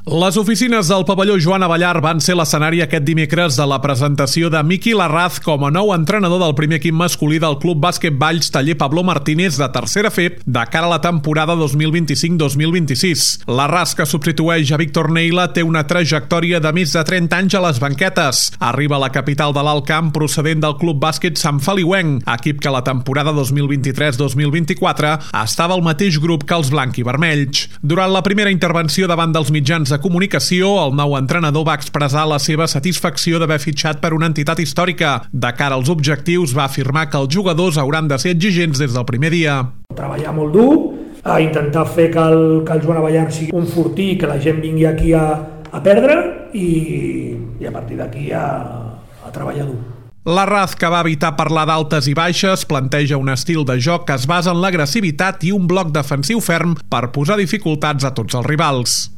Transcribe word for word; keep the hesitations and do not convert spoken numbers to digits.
Les oficines del pavelló Joan Abellar van ser l'escenari aquest dimecres de la presentació de Miqui Larraz com a nou entrenador del primer equip masculí del Club Bàsquet Valls Taller Pablo Martínez de tercera F E P de cara a la temporada dos mil vint-i-cinc dos mil vint-i-sis. Larraz, que substitueix a Víctor Neila, té una trajectòria de més de trenta anys a les banquetes. Arriba a la capital de l'Alt Camp procedent del Club Bàsquet Sant Feliuenc, equip que la temporada dos mil vint-i-tres dos mil vint-i-quatre estava al mateix grup que els blanc i vermells. Durant la primera intervenció davant dels mitjans de comunicació, el nou entrenador va expressar la seva satisfacció d'haver fitxat per una entitat històrica. De cara als objectius, va afirmar que els jugadors hauran de ser exigents des del primer dia. Treballar molt dur, a intentar fer que el, que el Joan Abellar sigui un fortí, que la gent vingui aquí a, a perdre i, i a partir d'aquí a, a treballar dur. Larraz, que va evitar parlar d'altes i baixes, planteja un estil de joc que es basa en l'agressivitat i un bloc defensiu ferm per posar dificultats a tots els rivals.